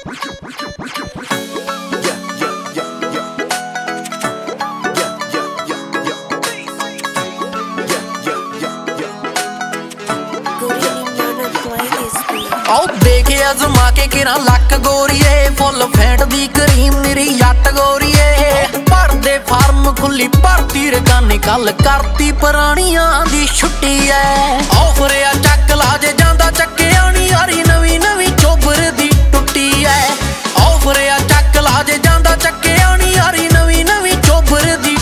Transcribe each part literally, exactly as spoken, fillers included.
आओ देखे अजमा के किरा लक गोरीए फुल फैट दी करीम निरी जट गोरीए भरदे फार्म खुली भरती रकानी कल करती पुरानियां दी छुट्टी है ऑफर आ चक ला जे जांदा चक्किया नी यारी नवी नवी चोबर दी टुट्टी है ऑफर आ चक ला जे जांदा चक्किया नी यारी नवी नवी चोबर दी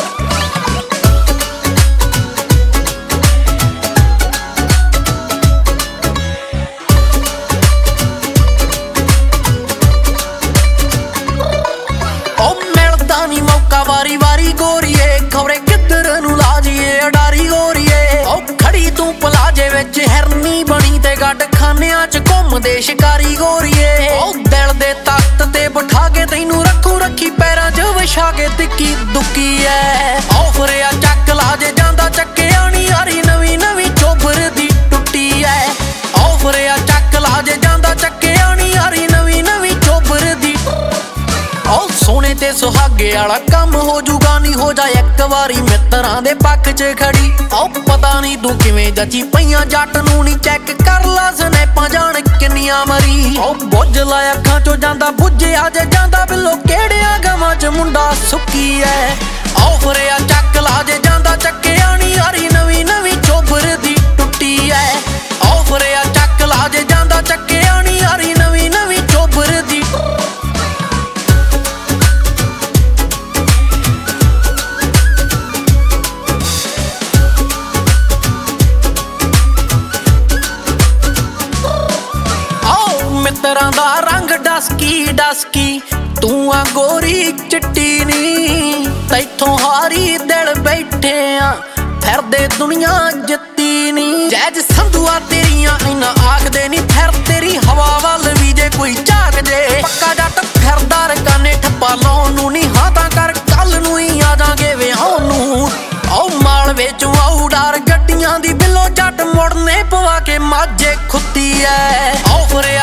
वारी वारी गोरीए खबरे किधर नू लाजिए अडारी गोरीए ओ खड़ी तू पलाजे विच हिरनी बनी ते गड खानियां च घुमदे शिकारी गोरीए ओ दिल दे तख्त ते बिठा के तैनू रखू रखी पैरां च विछा के तिक्की दुक्की ऐ ऑफर आ चक ला जे जांदा चक्किया नी यारी नवी नवी चोबर दी टुट्टी ऐ ऑफर आ चक ला जे जांदा चक्किया नी यारी नवी नवी चोबर दी ओ सोने ते सुहागे वाला कम हो जूगा नी हो जा एक वारी मित्रां दे पक्ष च खड़ी ओ पता नहीं तू किवें जची पईयां जट नू नी चेक कर ला स्नैपां जान किन्नियां मरी ओ बुझ ला अखां चों जांदा बुझिया जे जांदा बिलो केड़ियां गवां च मुंडा सुक्की ऐ ऑफर आ चक ला जे जांदा चक्किया नी यारी नवी नवी चोबर दी टुट्टी ऐ ऑफर आ चक ला जे जांदा चक्किया नी यारी नवी नवी चोबर दी मित्रां दा रंग डसकी डसकी तू आ गोरी चिट्टी नी तैथों हारी दिल बैठे आ फिरदे दुनिया जित्ती नी जैज संधुआ तेरियां इना आखदे नी फिर तेरी हवा वल भी जे कोई झाक जे पक्का जट फिरदा रकाने ठप्पा लाउण नू नी हां तां कर कल नू ही आ जांगे विआउण नू ओ मालवे चों आऊ डर गड्डियां दी बिलो जट मुड़ने पवा के माझे खुत्ती ऐ ऑफर